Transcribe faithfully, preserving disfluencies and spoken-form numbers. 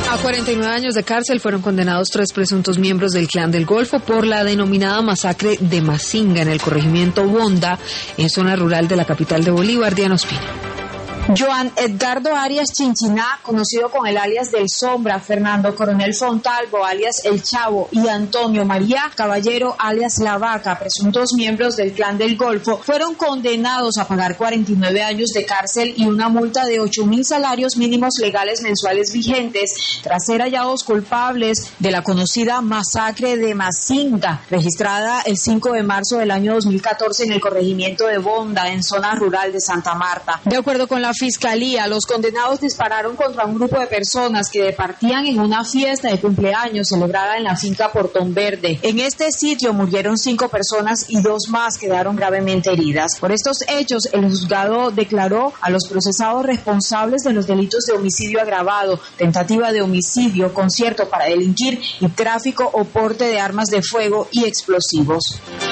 A cuarenta y nueve años de cárcel fueron condenados tres presuntos miembros del Clan del Golfo por la denominada masacre de Mazinga en el corregimiento Bonda, en zona rural de la capital de Bolívar. Diana Ospina. Joan Edgardo Arias Chinchiná, conocido con el alias del Sombra, Fernando Coronel Fontalvo, alias El Chavo, y Antonio María Caballero, alias La Vaca, presuntos miembros del Clan del Golfo, fueron condenados a pagar cuarenta y nueve años de cárcel y una multa de ocho mil salarios mínimos legales mensuales vigentes, tras ser hallados culpables de la conocida masacre de Mazinga, registrada el cinco de marzo del año dos mil catorce en el corregimiento de Bonda, en zona rural de Santa Marta. De acuerdo con la Fiscalía, los condenados dispararon contra un grupo de personas que departían en una fiesta de cumpleaños celebrada en la finca Portón Verde. En este sitio murieron cinco personas y dos más quedaron gravemente heridas. Por estos hechos, el juzgado declaró a los procesados responsables de los delitos de homicidio agravado, tentativa de homicidio, concierto para delinquir y tráfico o porte de armas de fuego y explosivos.